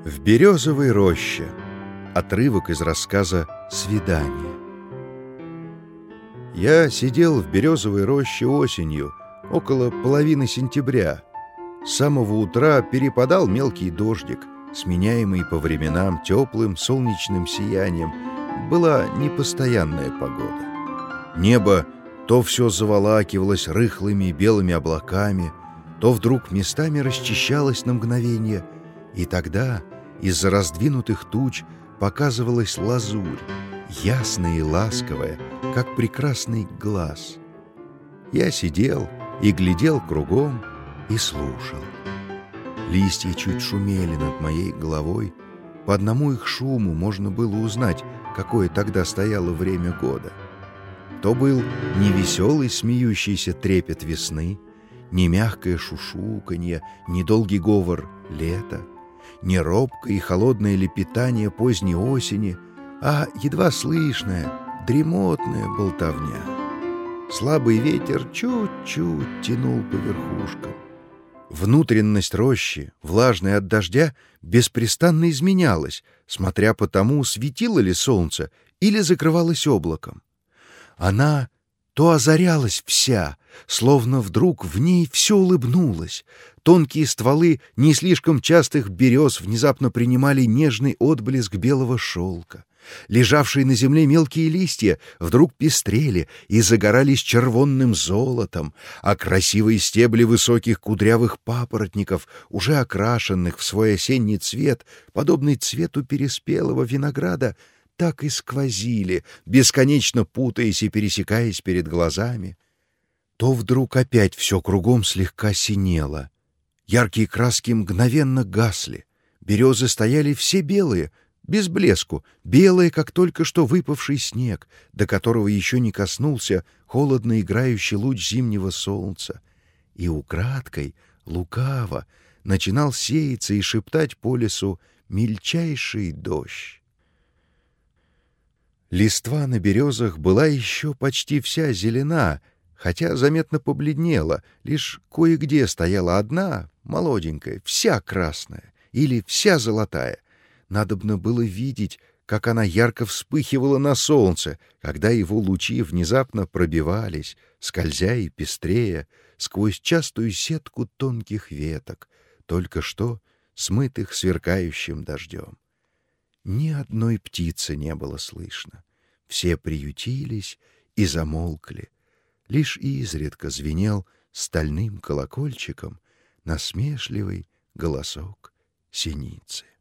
В березовой роще. Отрывок из рассказа «Свидание». Я сидел в березовой роще осенью, около половины сентября. С самого утра перепадал мелкий дождик, сменяемый по временам теплым солнечным сиянием. Была непостоянная погода. Небо то все заволакивалось рыхлыми белыми облаками, то вдруг местами расчищалось на мгновение, и тогда из-за раздвинутых туч показывалась лазурь, ясная и ласковая, как прекрасный глаз. Я сидел и глядел кругом и слушал. Листья чуть шумели над моей головой. По одному их шуму можно было узнать, какое тогда стояло время года. То был не веселый смеющийся трепет весны, не мягкое шушуканье, не долгий говор лета, не робкое и холодное лепетание поздней осени, а едва слышная, дремотная болтовня. Слабый ветер чуть-чуть тянул по верхушкам. Внутренность рощи, влажная от дождя, беспрестанно изменялась, смотря по тому, светило ли солнце или закрывалось облаком. Она то озарялась вся, словно вдруг в ней все улыбнулось. Тонкие стволы не слишком частых берез внезапно принимали нежный отблеск белого шелка. Лежавшие на земле мелкие листья вдруг пестрели и загорались червонным золотом, а красивые стебли высоких кудрявых папоротников, уже окрашенных в свой осенний цвет, подобный цвету переспелого винограда, так и сквозили, бесконечно путаясь и пересекаясь перед глазами. То вдруг опять все кругом слегка синело. Яркие краски мгновенно гасли. Березы стояли все белые, без блеску, белые, как только что выпавший снег, до которого еще не коснулся холодно играющий луч зимнего солнца. И украдкой, лукаво, начинал сеяться и шептать по лесу мельчайший дождь. Листва на березах была еще почти вся зелена, хотя заметно побледнела, лишь кое-где стояла одна, молоденькая, вся красная или вся золотая. Надобно было видеть, как она ярко вспыхивала на солнце, когда его лучи внезапно пробивались, скользя и пестрея, сквозь частую сетку тонких веток, только что смытых сверкающим дождем. Ни одной птицы не было слышно. Все приютились и замолкли. Лишь изредка звенел стальным колокольчиком насмешливый голосок синицы.